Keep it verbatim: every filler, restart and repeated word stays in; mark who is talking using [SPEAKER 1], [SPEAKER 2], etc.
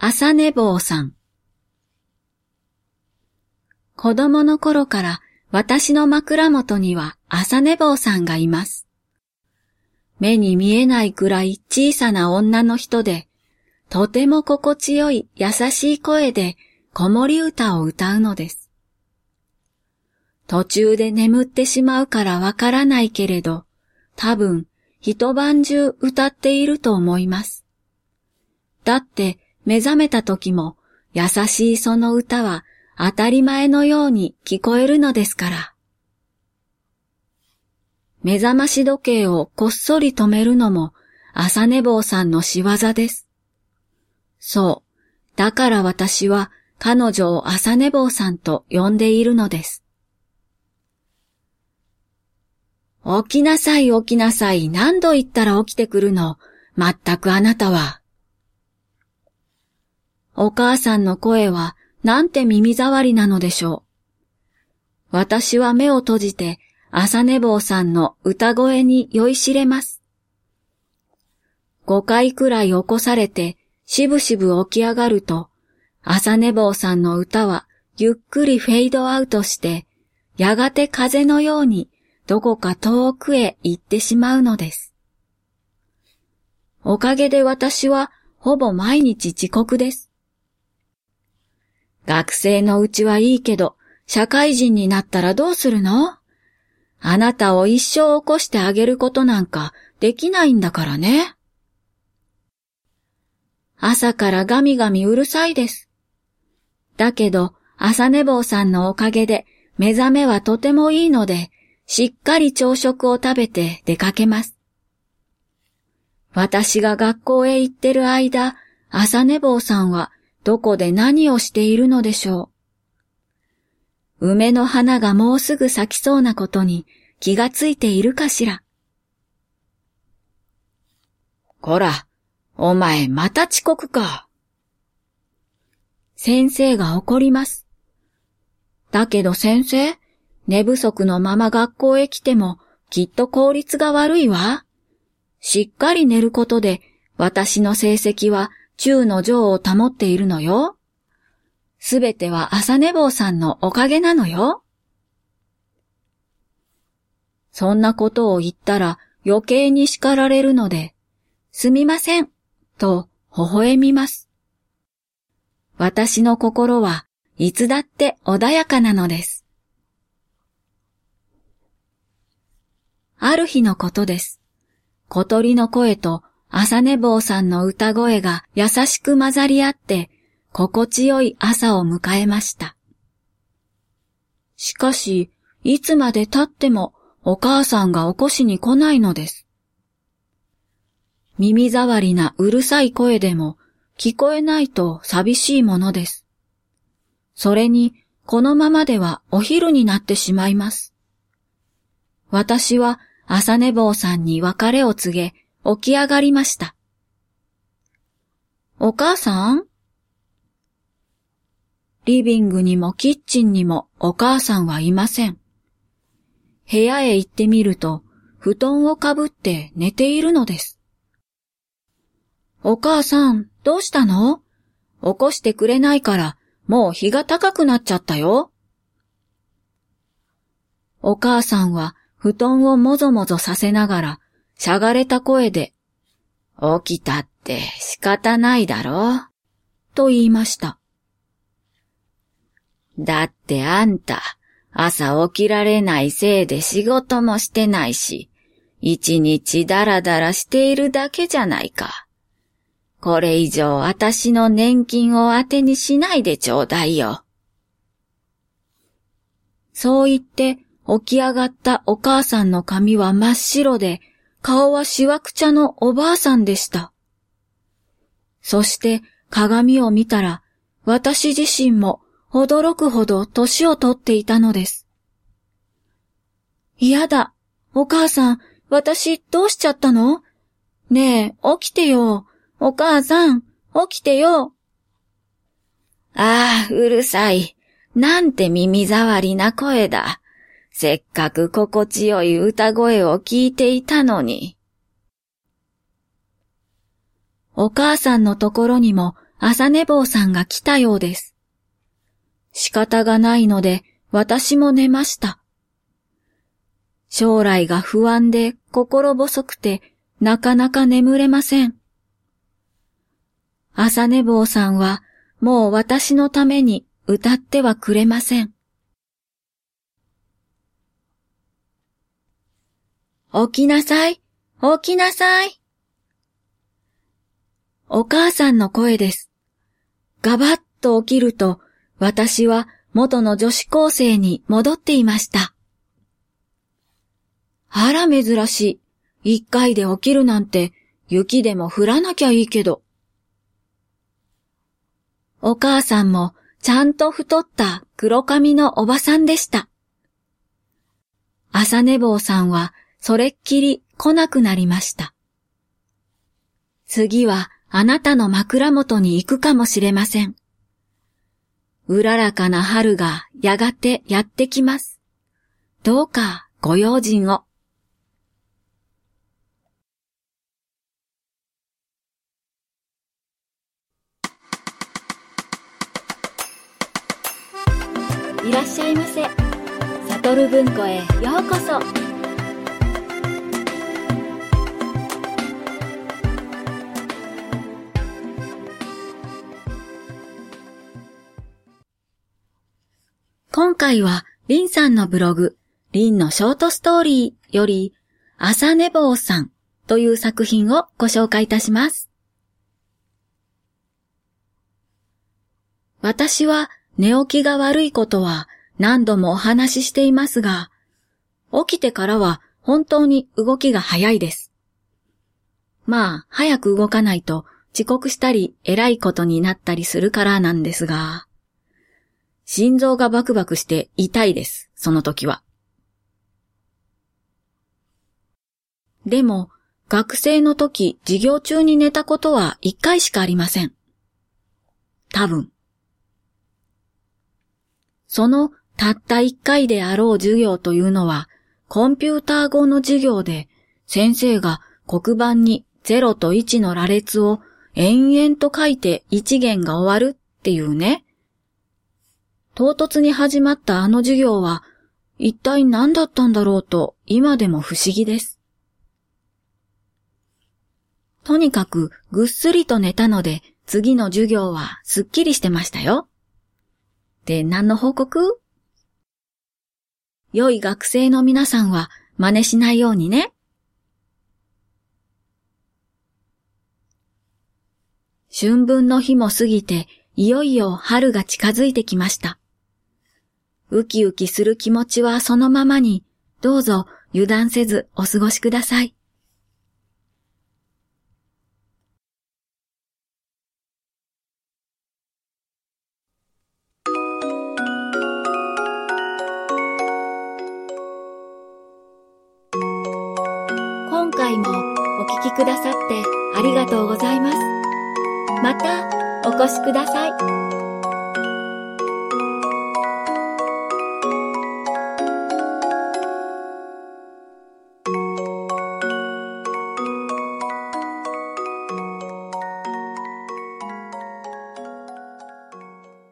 [SPEAKER 1] 朝寝坊さん。子供の頃から私の枕元には朝寝坊さんがいます。目に見えないくらい小さな女の人で、とても心地よい優しい声で子守歌を歌うのです。途中で眠ってしまうからわからないけれど、多分一晩中歌っていると思います。だって目覚めた時も優しいその歌は当たり前のように聞こえるのですから。目覚まし時計をこっそり止めるのも朝寝坊さんの仕業です。そう、だから私は彼女を朝寝坊さんと呼んでいるのです。起きなさい起きなさい、何度言ったら起きてくるの、まったくあなたは。お母さんの声はなんて耳障りなのでしょう。私は目を閉じて朝寝坊さんの歌声に酔いしれます。ごかいくらい起こされてしぶしぶ起き上がると、朝寝坊さんの歌はゆっくりフェードアウトして、やがて風のようにどこか遠くへ行ってしまうのです。おかげで私はほぼ毎日遅刻です。学生のうちはいいけど、社会人になったらどうするの？あなたを一生起こしてあげることなんかできないんだからね。朝からガミガミうるさいです。だけど、朝寝坊さんのおかげで目覚めはとてもいいので、しっかり朝食を食べて出かけます。私が学校へ行ってる間、朝寝坊さんはどこで何をしているのでしょう。梅の花がもうすぐ咲きそうなことに気がついているかしら。こら、お前また遅刻か。先生が怒ります。だけど先生、寝不足のまま学校へ来てもきっと効率が悪いわ。しっかり寝ることで私の成績は中の上を保っているのよ。すべては朝寝坊さんのおかげなのよ。そんなことを言ったら余計に叱られるので、すみません、と微笑みます。私の心はいつだって穏やかなのです。ある日のことです。小鳥の声と朝寝坊さんの歌声が優しく混ざり合って、心地よい朝を迎えました。しかし、いつまで経ってもお母さんが起こしに来ないのです。耳障りなうるさい声でも聞こえないと寂しいものです。それに、このままではお昼になってしまいます。私は朝寝坊さんに別れを告げ、起き上がりました。お母さん？リビングにもキッチンにもお母さんはいません。部屋へ行ってみると、布団をかぶって寝ているのです。お母さん、どうしたの？起こしてくれないから、もう日が高くなっちゃったよ。お母さんは布団をもぞもぞさせながら、しゃがれた声で、起きたって仕方ないだろう、と言いました。だってあんた、朝起きられないせいで仕事もしてないし、一日だらだらしているだけじゃないか。これ以上私の年金を当てにしないでちょうだいよ。そう言って起き上がったお母さんの髪は真っ白で、顔はしわくちゃのおばあさんでした。そして鏡を見たら、私自身も驚くほど年を取っていたのです。嫌だ、お母さん、私どうしちゃったの？ねえ、起きてよ。お母さん、起きてよ。ああ、うるさい。なんて耳障りな声だ。せっかく心地よい歌声を聞いていたのに。お母さんのところにも朝寝坊さんが来たようです。仕方がないので私も寝ました。将来が不安で心細くてなかなか眠れません。朝寝坊さんはもう私のために歌ってはくれません。起きなさい、起きなさい。お母さんの声です。ガバッと起きると、私は元の女子高生に戻っていました。あら珍しい。一回で起きるなんて雪でも降らなきゃいいけど。お母さんもちゃんと太った黒髪のおばさんでした。朝寝坊さんはそれっきり来なくなりました。次はあなたの枕元に行くかもしれません。うららかな春がやがてやってきます。どうかご用心を。いらっしゃいませ。サトル文庫へようこそ。今回はリンさんのブログ、リンのショートストーリーより、朝寝坊さんという作品をご紹介いたします。私は寝起きが悪いことは何度もお話ししていますが、起きてからは本当に動きが早いです。まあ、早く動かないと遅刻したり偉いことになったりするからなんですが、心臓がバクバクして痛いです、その時は。でも、学生の時授業中に寝たことは一回しかありません。多分。そのたった一回であろう授業というのは、コンピューター語の授業で、先生が黒板にゼロといちの羅列を延々と書いて一元が終わるっていうね。唐突に始まったあの授業は、一体何だったんだろうと今でも不思議です。とにかくぐっすりと寝たので、次の授業はすっきりしてましたよ。で、何の報告？良い学生の皆さんは真似しないようにね。春分の日も過ぎて、いよいよ春が近づいてきました。ウキウキする気持ちはそのままに、どうぞ油断せずお過ごしください。今回もお聞きくださってありがとうございます。またお越しください。